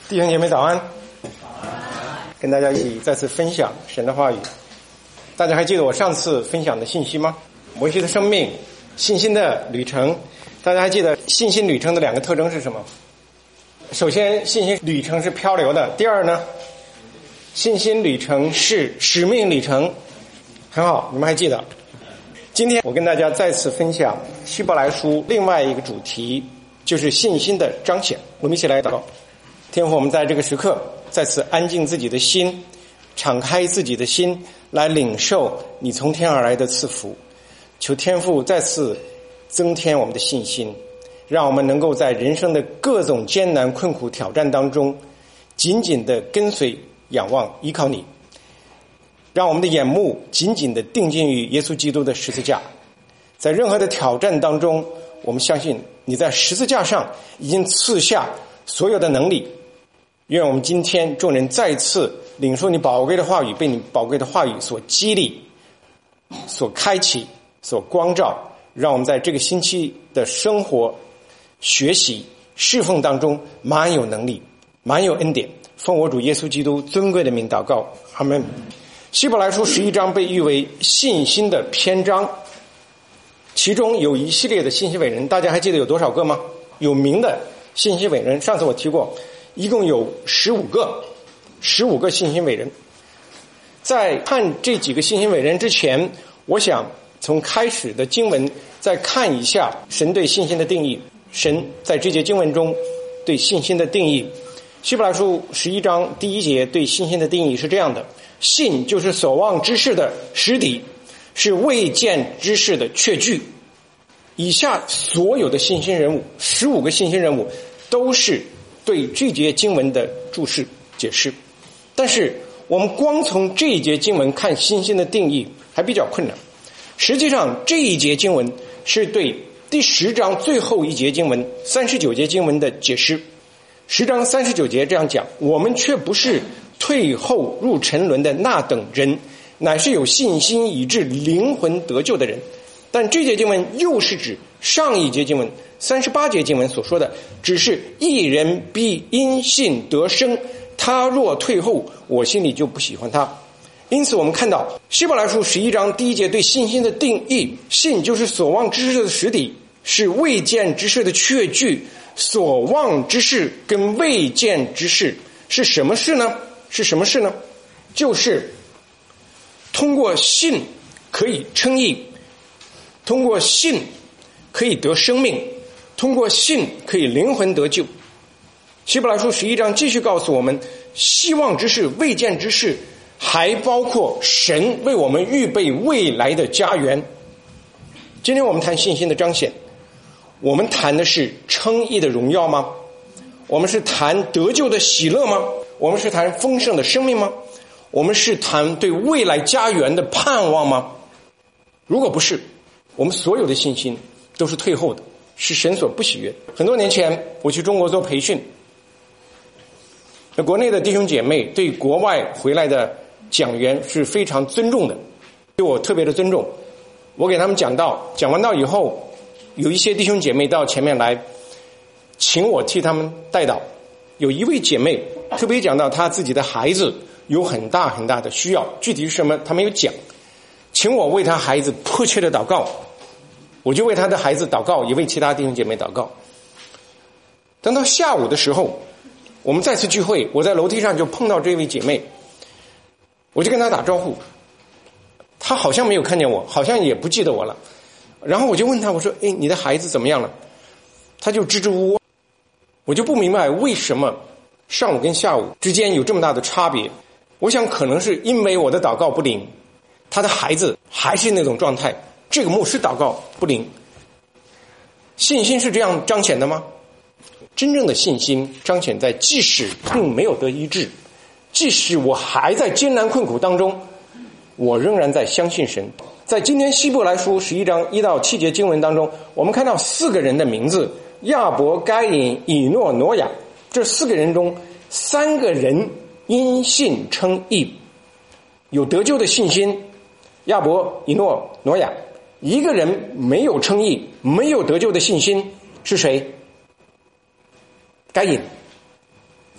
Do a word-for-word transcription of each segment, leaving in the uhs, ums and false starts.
弟兄姐妹早安，跟大家一起再次分享神的话语。大家还记得我上次分享的信息吗？摩西的生命，信心的旅程。大家还记得信心旅程的两个特征是什么？首先，信心旅程是漂流的。第二呢，信心旅程是使命旅程。很好，你们还记得。今天我跟大家再次分享希伯来书另外一个主题，就是信心的彰显。我们一起来祷告。天父，我们在这个时刻再次安静自己的心，敞开自己的心，来领受你从天而来的赐福。求天父再次增添我们的信心，让我们能够在人生的各种艰难困苦挑战当中紧紧地跟随仰望依靠你，让我们的眼目紧紧地定睛于耶稣基督的十字架。在任何的挑战当中，我们相信你在十字架上已经赐下所有的能力。愿我们今天众人再次领受你宝贵的话语，被你宝贵的话语所激励，所开启，所光照，让我们在这个星期的生活、学习、侍奉当中满有能力，满有恩典。奉我主耶稣基督尊贵的名祷告，阿们。希伯来书十一章被誉为信心的篇章，其中有一系列的信息伟人，大家还记得有多少个吗？有名的信息伟人，上次我提过，一共有十五个，十五个信心伟人。在看这几个信心伟人之前，我想从开始的经文再看一下神对信心的定义。神在这节经文中对信心的定义，希伯来书十一章第一节对信心的定义是这样的：信就是所望之事的实底，是未见之事的确据。以下所有的信心人物，十五个信心人物，都是对这节经文的注释解释。但是我们光从这一节经文看信心的定义还比较困难。实际上这一节经文是对第十章最后一节经文三十九节经文的解释。十章三十九节这样讲：我们却不是退后入沉沦的那等人，乃是有信心以致灵魂得救的人。但这节经文又是指上一节经文三十八节经文所说的，只是一人必因信得生，他若退后，我心里就不喜欢他。因此我们看到希伯来书十一章第一节对信心的定义：信就是所望之事的实底，是未见之事的确据。所望之事跟未见之事是什么事呢？是什么事呢？就是通过信可以称义，通过信可以得生命，通过信可以灵魂得救。希伯来书十一章继续告诉我们，希望之事、未见之事，还包括神为我们预备未来的家园。今天我们谈信心的彰显，我们谈的是称义的荣耀吗？我们是谈得救的喜乐吗？我们是谈丰盛的生命吗？我们是谈对未来家园的盼望吗？如果不是，我们所有的信心都是退后的，是神所不喜悦。很多年前我去中国做培训，那国内的弟兄姐妹对国外回来的讲员是非常尊重的，对我特别的尊重。我给他们讲道，讲完道以后，有一些弟兄姐妹到前面来请我替他们代祷。有一位姐妹特别讲到她自己的孩子有很大很大的需要，具体是什么她没有讲，请我为她孩子迫切的祷告。我就为她的孩子祷告，也为其他弟兄姐妹祷告。等到下午的时候，我们再次聚会，我在楼梯上就碰到这位姐妹，我就跟她打招呼，她好像没有看见我，好像也不记得我了。然后我就问她，我说：哎，你的孩子怎么样了？她就支支吾吾。我就不明白为什么上午跟下午之间有这么大的差别。我想可能是因为我的祷告不灵，她的孩子还是那种状态，这个牧师祷告不灵。信心是这样彰显的吗？真正的信心彰显在即使并没有得医治，即使我还在艰难困苦当中，我仍然在相信神。在今天希伯来书十一章一到七节经文当中，我们看到四个人的名字：亚伯、该隐、以诺、挪亚。这四个人中，三个人因信称义，有得救的信心。亚伯、以诺、挪亚。一个人没有称义，没有得救的信心，是谁？该隐。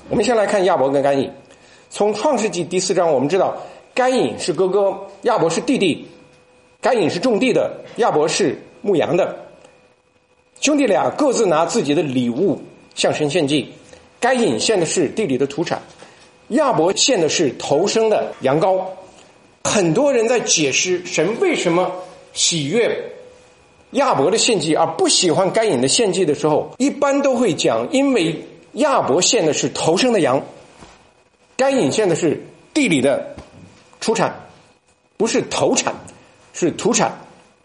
我们先来看亚伯跟该隐。从创世纪第四章我们知道，该隐是哥哥，亚伯是弟弟。该隐是种地的，亚伯是牧羊的。兄弟俩各自拿自己的礼物向神献祭。该隐献的是地里的土产，亚伯献的是头生的羊羔。很多人在解释神为什么喜悦亚伯的献祭而不喜欢该隐的献祭的时候，一般都会讲，因为亚伯献的是头生的羊，该隐献的是地里的出产，不是头产，是土产。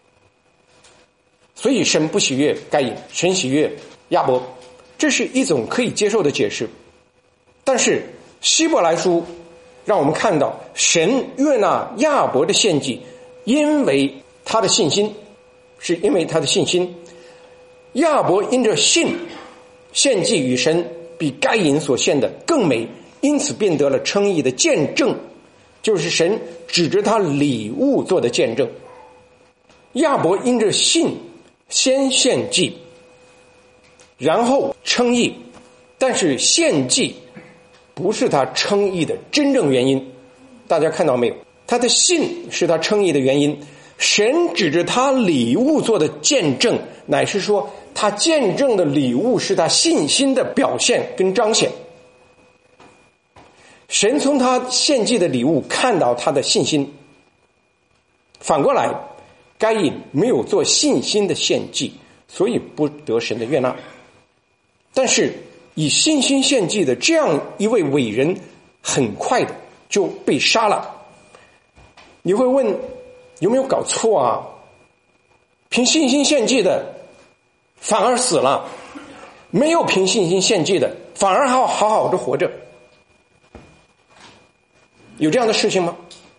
所以神不喜悦该隐，神喜悦亚伯，这是一种可以接受的解释。但是希伯来书让我们看到，神悦纳亚伯的献祭，因为他的信心，是因为他的信心。亚伯因着信献祭与神，比该隐所献的更美，因此便得了称义的见证，就是神指着他礼物做的见证。亚伯因着信先献祭，然后称义，但是献祭不是他称义的真正原因。大家看到没有？他的信是他称义的原因，神指着他礼物做的见证，乃是说他见证的礼物是他信心的表现跟彰显。神从他献祭的礼物看到他的信心。反过来，该隐没有做信心的献祭，所以不得神的悦纳。但是以信心献祭的这样一位伟人，很快的就被杀了。你会问，有没有搞错啊？凭信心献祭的反而死了，没有凭信心献祭的反而好好好的活着，有这样的事情吗？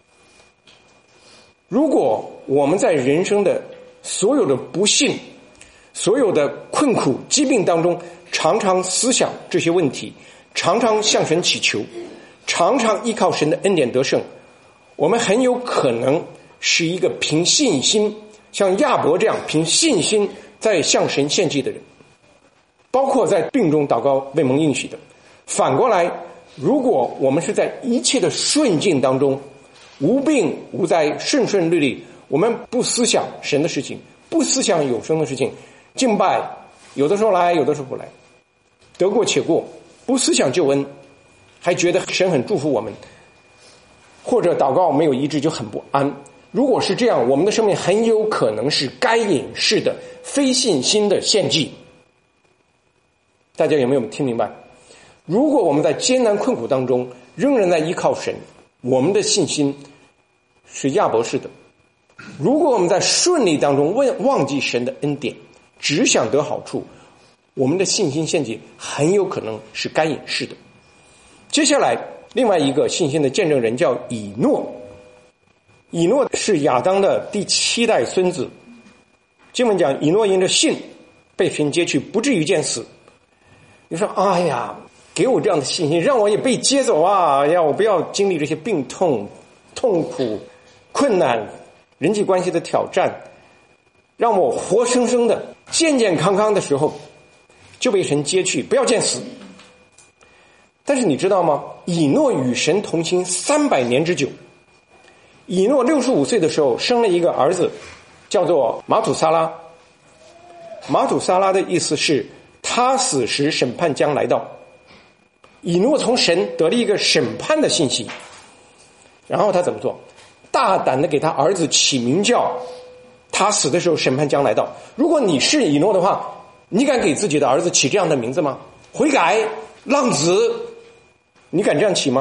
如果我们在人生的所有的不幸、所有的困苦、疾病当中，常常思想这些问题，常常向神祈求，常常依靠神的恩典得胜，我们很有可能是一个凭信心，像亚伯这样凭信心在向神献祭的人，包括在病中祷告未蒙应许的。反过来，如果我们是在一切的顺境当中，无病无灾，顺顺利利，我们不思想神的事情，不思想有生的事情，敬拜有的时候来，有的时候不来，得过且过，不思想救恩，还觉得神很祝福我们，或者祷告没有医治就很不安。如果是这样，我们的生命很有可能是该隐式的非信心的献祭。大家有没有听明白？如果我们在艰难困苦当中仍然在依靠神，我们的信心是亚伯式的。如果我们在顺利当中忘记神的恩典，只想得好处，我们的信心献祭很有可能是该隐式的。接下来另外一个信心的见证人叫以诺。以诺是亚当的第七代孙子。经文讲，以诺因着信被神接去，不至于见死。你说，哎呀，给我这样的信心，让我也被接走啊！让我不要经历这些病痛、痛苦、困难、人际关系的挑战，让我活生生的、健健康康的时候就被神接去，不要见死。但是你知道吗？以诺与神同行三百年之久。以诺六十五岁的时候生了一个儿子，叫做马土撒拉。马土撒拉的意思是他死时审判将来到。以诺从神得了一个审判的信息，然后他怎么做？大胆的给他儿子起名叫他死的时候审判将来到。如果你是以诺的话，你敢给自己的儿子起这样的名字吗？悔改、浪子，你敢这样起吗？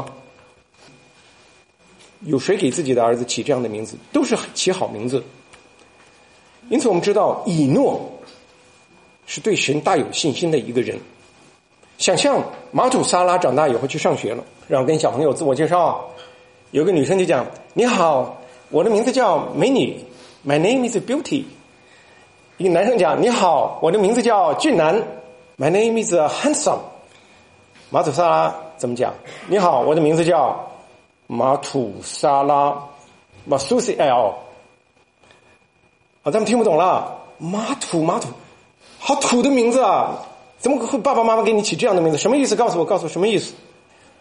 有谁给自己的儿子起这样的名字？都是起好名字。因此我们知道以诺是对神大有信心的一个人。想象马土撒拉长大以后去上学了，然后跟小朋友自我介绍，有个女生就讲，你好，我的名字叫美女， My name is Beauty。 一个男生讲，你好，我的名字叫俊男， My name is Handsome。 马土撒拉怎么讲？你好，我的名字叫马土撒拉，马苏西 L。 好，咱们听不懂了。马土马土，好土的名字啊！怎么会爸爸妈妈给你起这样的名字？什么意思？告诉我，告诉我什么意思？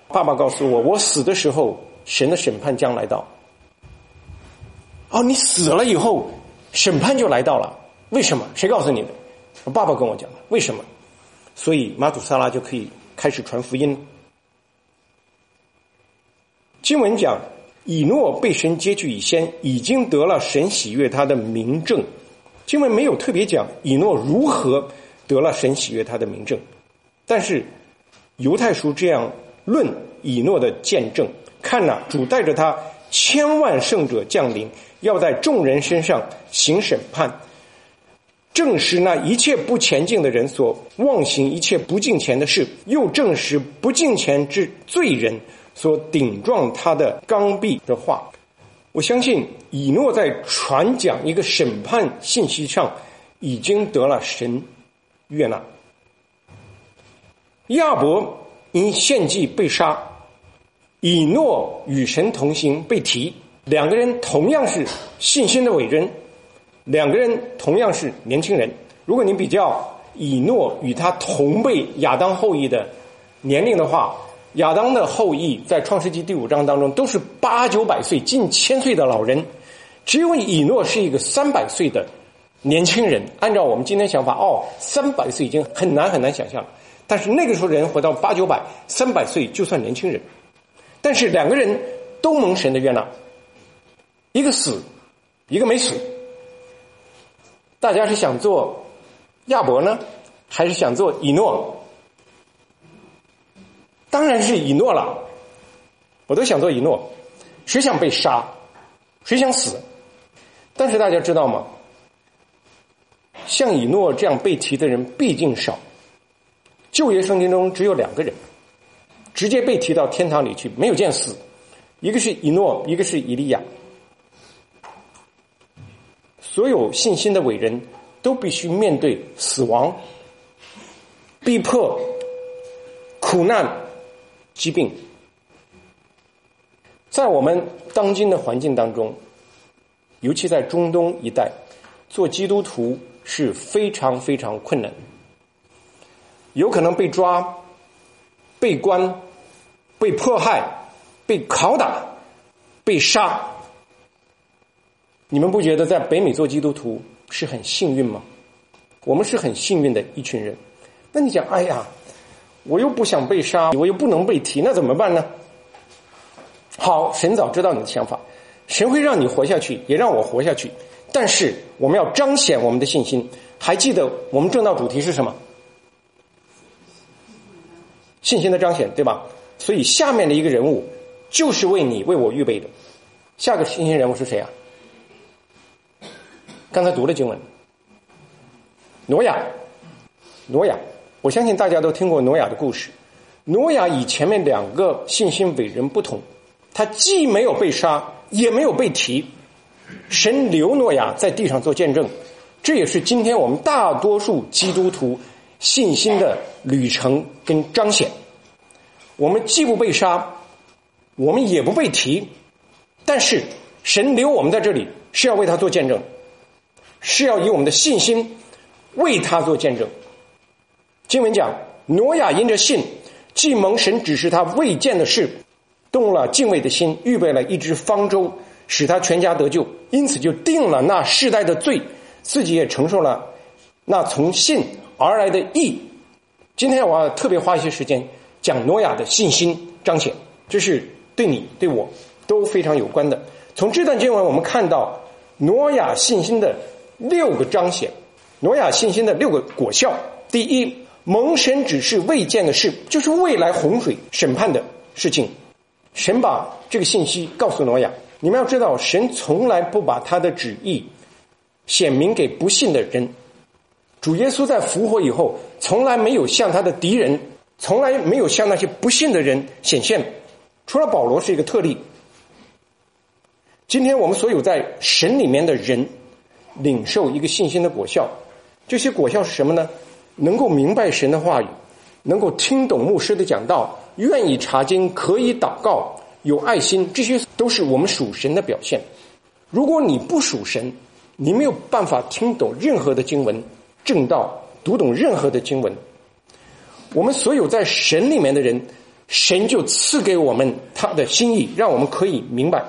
爸爸告诉我，我死的时候，神的审判将来到。哦，你死了以后，审判就来到了。为什么？谁告诉你的？我爸爸跟我讲的。为什么？所以马祖萨拉就可以开始传福音。经文讲，以诺被神接去以先，已经得了神喜悦他的明证。经文没有特别讲以诺如何得了神喜悦他的明证，但是犹太书这样论以诺的见证，看哪，主带着他千万圣者降临，要在众人身上行审判，证实那一切不前进的人所妄行一切不敬虔的事，又证实不敬虔之罪人所顶撞他的刚愎的话。我相信以诺在传讲一个审判信息上已经得了神悦纳。亚伯因献祭被杀，以诺与神同行被提，两个人同样是信心的伟人，两个人同样是年轻人。如果你比较以诺与他同辈亚当后裔的年龄的话，亚当的后裔在创世纪第五章当中都是八九百岁近千岁的老人，只有以诺是一个三百岁的年轻人。按照我们今天想法，哦，三百岁已经很难很难想象了，但是那个时候人活到八九百三百岁就算年轻人。但是两个人都蒙神的悦纳，一个死一个没死。大家是想做亚伯呢，还是想做以诺？当然是以诺了，我都想做以诺。谁想被杀？谁想死？但是大家知道吗？像以诺这样被提的人毕竟少。旧约圣经中只有两个人直接被提到天堂里去，没有见死，一个是以诺，一个是以利亚。所有信心的伟人都必须面对死亡、逼迫、苦难、疾病。在我们当今的环境当中，尤其在中东一带，做基督徒是非常非常困难，有可能被抓、被关、被迫害、被拷打、被杀。你们不觉得在北美做基督徒是很幸运吗？我们是很幸运的一群人。那你讲，哎呀，我又不想被杀，我又不能被提，那怎么办呢？好，神早知道你的想法，神会让你活下去，也让我活下去，但是我们要彰显我们的信心。还记得我们正道主题是什么？信心的彰显，对吧？所以下面的一个人物就是为你为我预备的。下个信心人物是谁啊？刚才读了经文，挪亚。挪亚，我相信大家都听过挪亚的故事。挪亚与前面两个信心伟人不同，他既没有被杀，也没有被提。神留挪亚在地上做见证，这也是今天我们大多数基督徒信心的旅程跟彰显。我们既不被杀，我们也不被提，但是神留我们在这里是要为他做见证，是要以我们的信心为他做见证。经文讲，挪亚因着信，既蒙神指示他未见的事，动了敬畏的心，预备了一只方舟，使他全家得救，因此就定了那世代的罪，自己也承受了那从信而来的义。今天我要特别花一些时间讲挪亚的信心彰显，这是对你对我都非常有关的。从这段经文我们看到挪亚信心的六个彰显，挪亚信心的六个果效。第一，蒙神指示未见的事，就是未来洪水审判的事情。神把这个信息告诉挪亚。你们要知道，神从来不把他的旨意显明给不信的人。主耶稣在复活以后，从来没有向他的敌人，从来没有向那些不信的人显现，除了保罗是一个特例。今天我们所有在神里面的人领受一个信心的果效，这些果效是什么呢？能够明白神的话语，能够听懂牧师的讲道，愿意查经，可以祷告，有爱心，这些都是我们属神的表现。如果你不属神，你没有办法听懂任何的经文正道，读懂任何的经文。我们所有在神里面的人神就赐给我们他的心意，让我们可以明白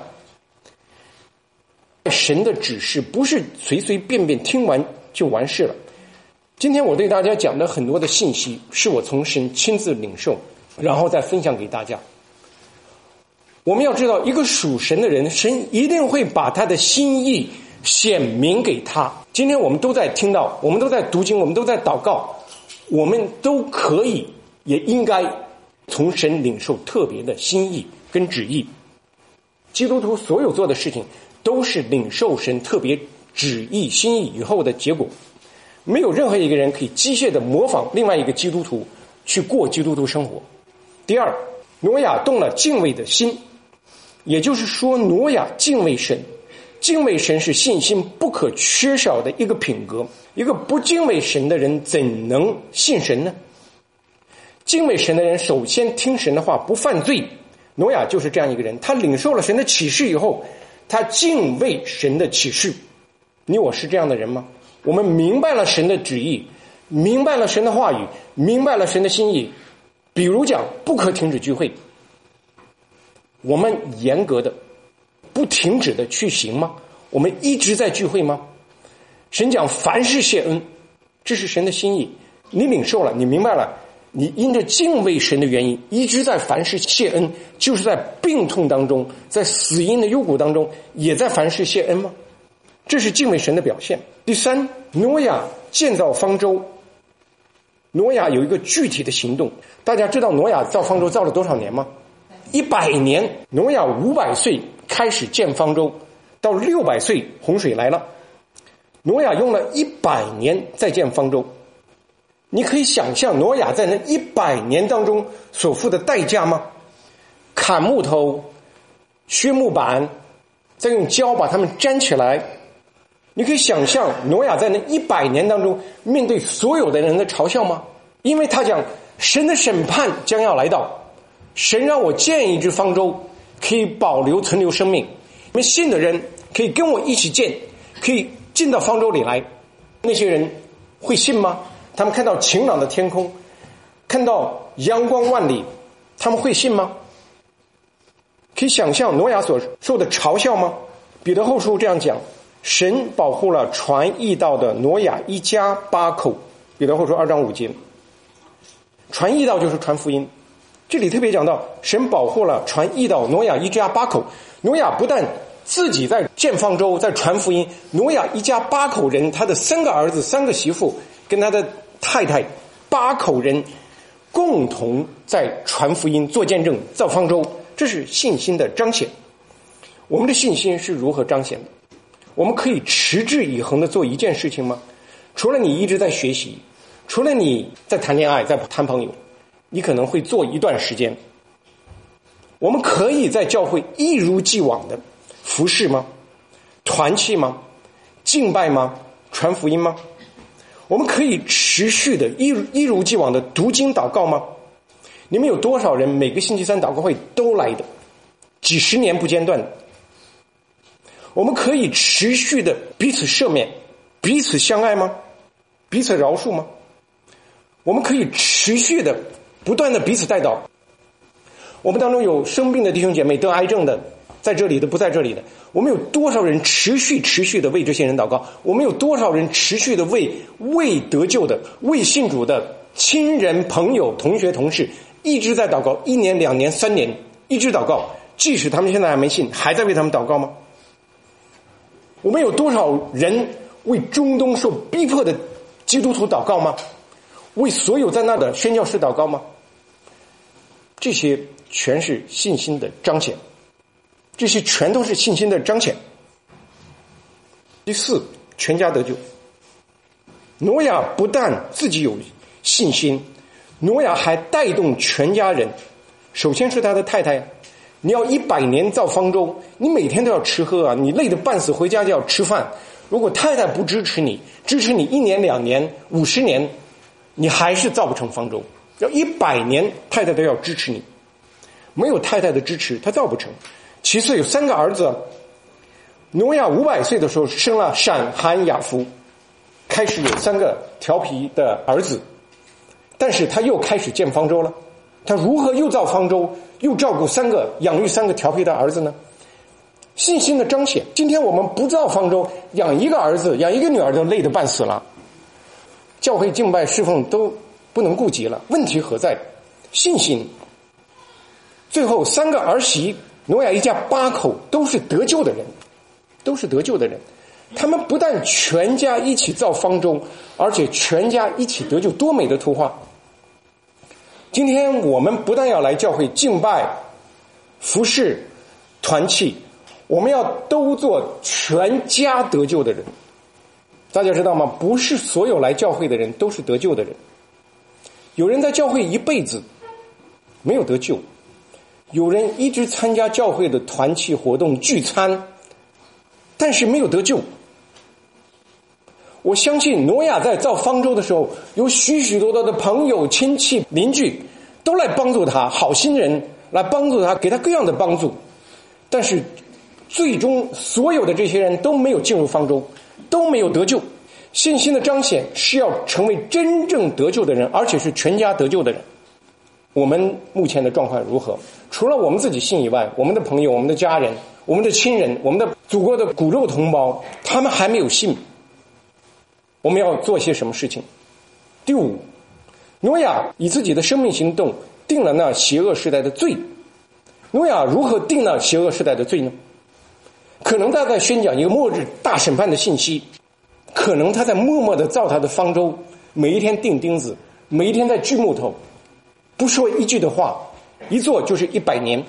神的指示不是随随便便听完就完事了。今天我对大家讲的很多的信息是我从神亲自领受，然后再分享给大家。我们要知道，一个属神的人，神一定会把他的心意显明给他。今天我们都在听到，我们都在读经，我们都在祷告，我们都可以也应该从神领受特别的心意跟旨意。基督徒所有做的事情都是领受神特别旨意心意以后的结果，没有任何一个人可以机械的模仿另外一个基督徒去过基督徒生活。第二，挪亚动了敬畏的心，也就是说挪亚敬畏神。敬畏神是信心不可缺少的一个品格，一个不敬畏神的人怎能信神呢？敬畏神的人首先听神的话，不犯罪。挪亚就是这样一个人，他领受了神的启示以后，他敬畏神的启示。你我是这样的人吗？我们明白了神的旨意，明白了神的话语，明白了神的心意。比如讲不可停止聚会，我们严格的不停止的去行吗？我们一直在聚会吗？神讲凡事谢恩，这是神的心意，你领受了，你明白了，你因着敬畏神的原因一直在凡事谢恩，就是在病痛当中，在死荫的幽谷当中也在凡事谢恩吗？这是敬畏神的表现。第三，挪亚建造方舟，挪亚有一个具体的行动。大家知道挪亚造方舟造了多少年吗？一百年。挪亚五百岁开始建方舟，到六百岁洪水来了，挪亚用了一百年再建方舟。你可以想象挪亚在那一百年当中所付的代价吗？砍木头，削木板，再用胶把它们粘起来。你可以想象挪亚在那一百年当中面对所有的人的嘲笑吗？因为他讲神的审判将要来到，神让我建一只方舟，可以保留存留生命，你们信的人可以跟我一起建，可以进到方舟里来。那些人会信吗？他们看到晴朗的天空，看到阳光万里，他们会信吗？可以想象挪亚所受的嘲笑吗？彼得后书这样讲，神保护了传义道的挪亚一家八口。彼得后书二章五节，传义道就是传福音。这里特别讲到神保护了传义道挪亚一家八口。挪亚不但自己在建方舟，在传福音，挪亚一家八口人，他的三个儿子三个媳妇跟他的太太八口人共同在传福音做见证造方舟，这是信心的彰显。我们的信心是如何彰显的？我们可以持之以恒的做一件事情吗？除了你一直在学习，除了你在谈恋爱在谈朋友，你可能会做一段时间。我们可以在教会一如既往的服侍吗？团契吗？敬拜吗？传福音吗？我们可以持续的一一如既往的读经祷告吗？你们有多少人每个星期三祷告会都来的，几十年不间断的？我们可以持续的彼此赦免，彼此相爱吗？彼此饶恕吗？我们可以持续的不断的彼此代祷。我们当中有生病的弟兄姐妹，得癌症的，在这里的不在这里的，我们有多少人持续持续的为这些人祷告？我们有多少人持续的为未得救的、未信主的亲人朋友同学同事一直在祷告，一年两年三年一直祷告，即使他们现在还没信，还在为他们祷告吗？我们有多少人为中东受逼迫的基督徒祷告吗？为所有在那的宣教士祷告吗？这些全是信心的彰显，这些全都是信心的彰显。第四，全家得救。挪亚不但自己有信心，挪亚还带动全家人。首先是他的太太，你要一百年造方舟，你每天都要吃喝啊，你累得半死，回家就要吃饭。如果太太不支持你，支持你一年两年五十年，你还是造不成方舟。要一百年太太都要支持你，没有太太的支持他造不成。其次有三个儿子，挪亚五百岁的时候生了闪含雅弗，开始有三个调皮的儿子，但是他又开始建方舟了。 他如何又造方舟，又照顾三个养育三个调皮的儿子呢？信心的彰显。今天我们不造方舟，养一个儿子养一个女儿都累得半死了，教会敬拜侍奉都不能顾及了，问题何在？信心。最后三个儿媳，挪亚一家八口都是得救的人，都是得救的人。他们不但全家一起造方舟，而且全家一起得救，多美的图画！今天我们不但要来教会敬拜、服侍、团契，我们要都做全家得救的人。大家知道吗？不是所有来教会的人都是得救的人。有人在教会一辈子没有得救，有人一直参加教会的团契活动聚餐，但是没有得救。我相信挪亚在造方舟的时候，有许许多多的朋友、亲戚、邻居都来帮助他，好心人来帮助他，给他各样的帮助。但是最终所有的这些人都没有进入方舟，都没有得救。信心的彰显是要成为真正得救的人，而且是全家得救的人。我们目前的状况如何？除了我们自己信以外，我们的朋友、我们的家人、我们的亲人、我们的祖国的骨肉同胞，他们还没有信。我们要做些什么事情？第五，挪亚以自己的生命行动定了那邪恶时代的罪。挪亚如何定了邪恶时代的罪呢？可能他在宣讲一个末日大审判的信息，可能他在默默地造他的方舟，每一天钉钉子，每一天在锯木头，不说一句的话，一做就是一百年，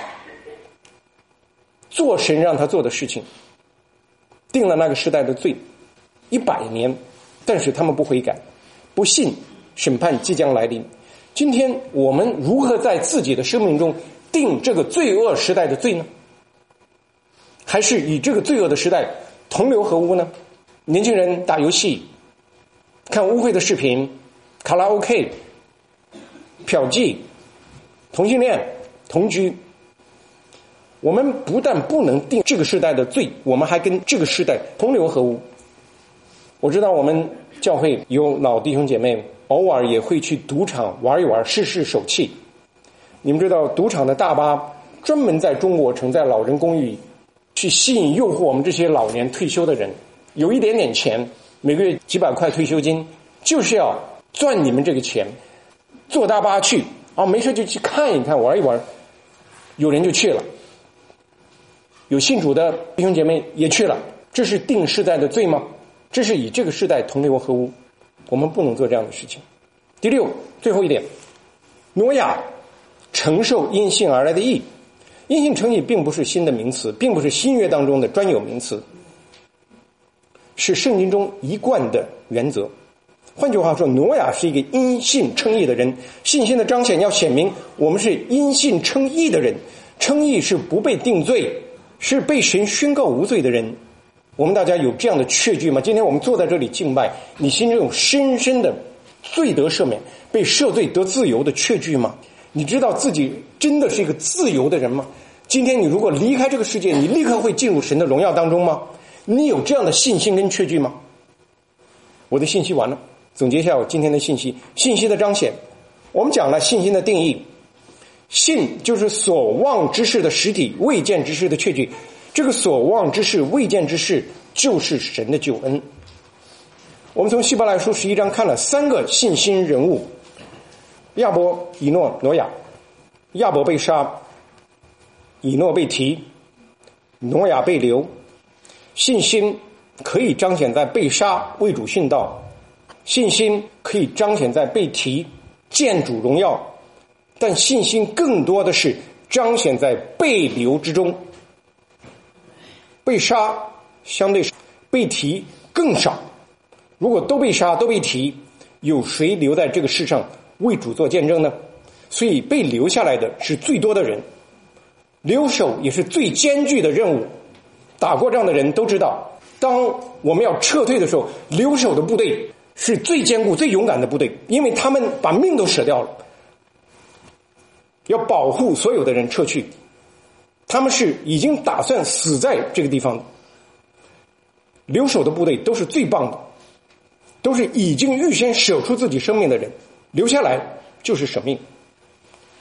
做神让他做的事情，定了那个时代的罪一百年，但是他们不悔改，不信审判即将来临。今天我们如何在自己的生命中定这个罪恶时代的罪呢？还是与这个罪恶的时代同流合污呢？年轻人打游戏、看污秽的视频、卡拉 OK、嫖妓、同性恋、同居，我们不但不能定这个时代的罪，我们还跟这个时代同流合污。我知道我们教会有老弟兄姐妹偶尔也会去赌场玩一玩，试试手气。你们知道赌场的大巴专门在中国城，在老人公寓去吸引诱惑我们这些老年退休的人，有一点点钱，每个月几百块退休金，就是要赚你们这个钱。坐大巴去啊，没事就去看一看玩一玩，有人就去了，有信主的弟兄姐妹也去了。这是定世代的罪吗？这是以这个世代同流合污，我们不能做这样的事情。第六，最后一点，挪亚承受因信而来的义。因信称义并不是新的名词，并不是新约当中的专有名词，是圣经中一贯的原则。换句话说，挪亚是一个因信称义的人，信心的彰显要显明我们是因信称义的人。称义是不被定罪，是被神宣告无罪的人。我们大家有这样的确据吗？今天我们坐在这里敬拜，你心中有深深的罪得赦免、被赦罪得自由的确据吗？你知道自己真的是一个自由的人吗？今天你如果离开这个世界，你立刻会进入神的荣耀当中吗？你有这样的信心跟确据吗？我的信息完了，总结一下我今天的信息。信息的彰显，我们讲了信心的定义，信就是所望之事的实体，未见之事的确据。这个所望之事、未见之事就是神的救恩。我们从希伯来书十一章看了三个信心人物，亚伯、以诺、挪亚。亚伯被杀，以诺被提，挪亚被流。信心可以彰显在被杀为主殉道，信心可以彰显在被提见主荣耀，但信心更多的是彰显在被流之中。被杀相对少，被提更少。如果都被杀都被提，有谁留在这个世上为主做见证呢？所以被留下来的是最多的人，留守也是最艰巨的任务。打过仗的人都知道，当我们要撤退的时候，留守的部队是最坚固最勇敢的部队，因为他们把命都舍掉了，要保护所有的人撤去。他们是已经打算死在这个地方的。留守的部队都是最棒的，都是已经预先舍出自己生命的人，留下来就是生命。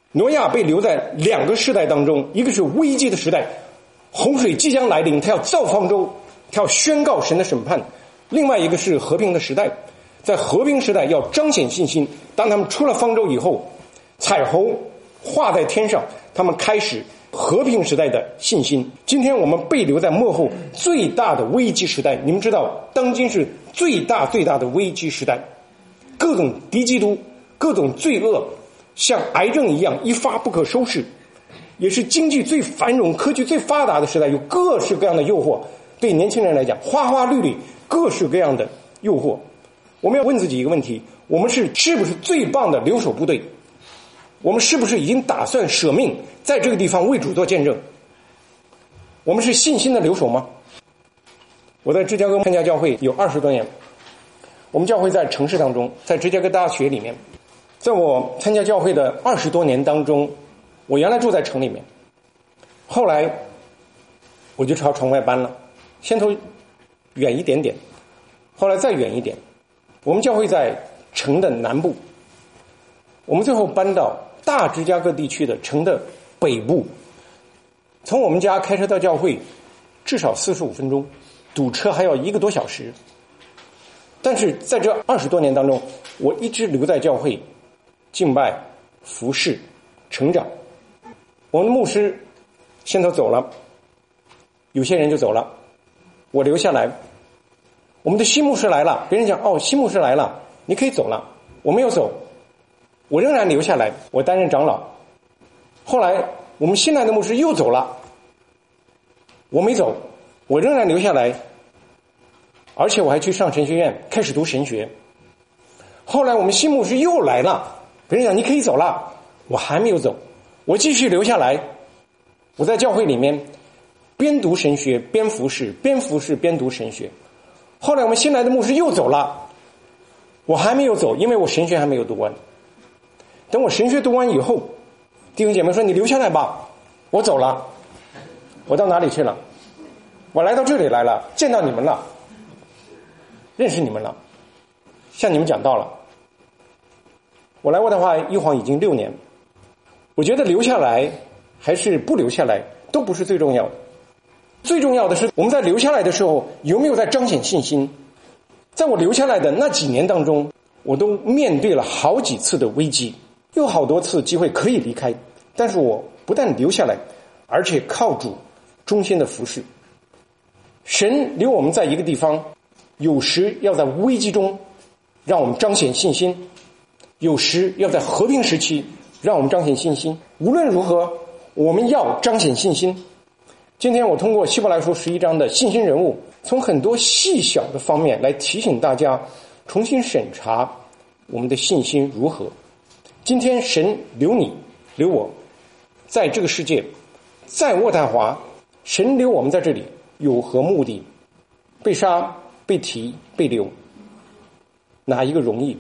挪亚被留在两个时代当中，一个是危机的时代，洪水即将来临，他要造方舟，他要宣告神的审判；另外一个是和平的时代，在和平时代要彰显信心。当他们出了方舟以后，彩虹画在天上，他们开始和平时代的信心。今天我们被留在末后最大的危机时代，你们知道当今是最大最大的危机时代，各种敌基督，各种罪恶像癌症一样一发不可收拾，也是经济最繁荣科技最发达的时代，有各式各样的诱惑，对年轻人来讲花花绿绿，各式各样的诱惑。我们要问自己一个问题，我们是是不是最棒的留守部队？我们是不是已经打算舍命在这个地方为主做见证？我们是信心的留守吗？我在芝加哥参加教会有二十多年，我们教会在城市当中，在芝加哥大学里面。在我参加教会的二十多年当中，我原来住在城里面，后来我就朝城外搬了，先头远一点点，后来再远一点。我们教会在城的南部，我们最后搬到大芝加哥地区的城的北部。从我们家开车到教会至少四十五分钟，堵车还要一个多小时。但是在这二十多年当中，我一直留在教会敬拜、服侍、成长。我们的牧师先头走了，有些人就走了，我留下来。我们的新牧师来了，别人讲哦，新牧师来了，你可以走了。我没有走，我仍然留下来，我担任长老。后来我们新来的牧师又走了，我没走，我仍然留下来，而且我还去上神学院开始读神学。后来我们新牧师又来了，别人讲你可以走了，我还没有走，我继续留下来。我在教会里面边读神学边服侍，边服侍边读神学。后来我们新来的牧师又走了，我还没有走，因为我神学还没有读完。等我神学读完以后，弟兄姐妹说你留下来吧，我走了。我到哪里去了？我来到这里来了，见到你们了，认识你们了，向你们讲道了。我来渥太华一晃已经六年，我觉得留下来还是不留下来都不是最重要的，最重要的是我们在留下来的时候有没有在彰显信心。在我留下来的那几年当中，我都面对了好几次的危机，有好多次机会可以离开，但是我不但留下来，而且靠主忠心的服侍。神留我们在一个地方，有时要在危机中让我们彰显信心，有时要在和平时期让我们彰显信心。无论如何，我们要彰显信心。今天我通过希伯来书十一章的信心人物，从很多细小的方面来提醒大家重新审查我们的信心如何。今天神留你留我在这个世界，在渥太华，神留我们在这里有何目的？被杀、被提、被留，哪一个容易？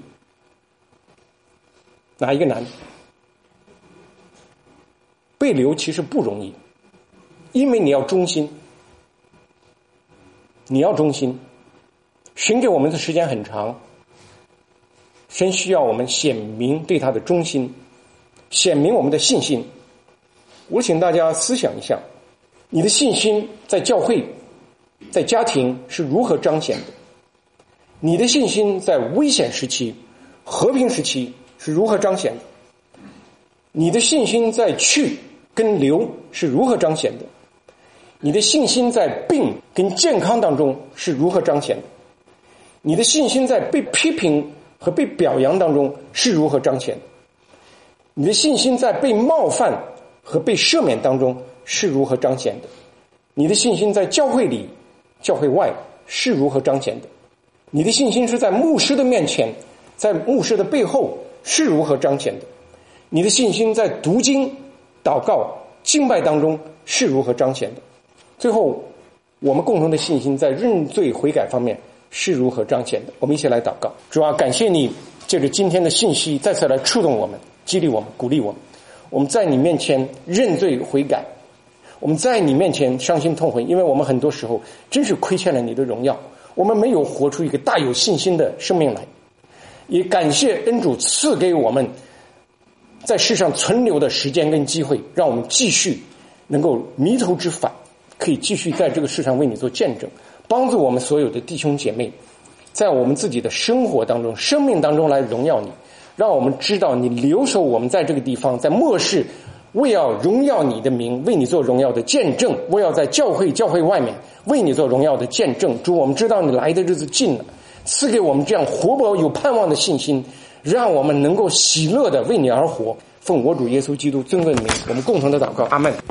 哪一个难？被留其实不容易，因为你要忠心，你要忠心。神给我们的时间很长，神需要我们显明对他的忠心，显明我们的信心。我请大家思想一下，你的信心在教会、在家庭是如何彰显的？你的信心在危险时期、和平时期是如何彰显的？你的信心在去跟留是如何彰显的？你的信心在病跟健康当中是如何彰显的？你的信心在被批评和被表扬当中是如何彰显的？你的信心在被冒犯和被赦免当中是如何彰显的？你的信心在教会里、教会外是如何彰显的？你的信心是在牧师的面前，在牧师的背后是如何彰显的？你的信心在读经、祷告、敬拜当中是如何彰显的？最后，我们共同的信心在认罪悔改方面是如何彰显的？我们一起来祷告。主啊，感谢你借着今天的信息再次来触动我们，激励我们，鼓励我们。我们在你面前认罪悔改，我们在你面前伤心痛悔，因为我们很多时候真是亏欠了你的荣耀，我们没有活出一个大有信心的生命来。也感谢恩主赐给我们在世上存留的时间跟机会，让我们继续能够弥头之返，可以继续在这个世上为你做见证，帮助我们所有的弟兄姐妹在我们自己的生活当中生命当中来荣耀你，让我们知道你留守我们在这个地方，在末世为要荣耀你的名，为你做荣耀的见证，为要在教会教会外面为你做荣耀的见证。主，我们知道你来的日子近了，赐给我们这样活泼有盼望的信心，让我们能够喜乐的为你而活。奉我主耶稣基督尊贵的名，我们共同的祷告，阿们。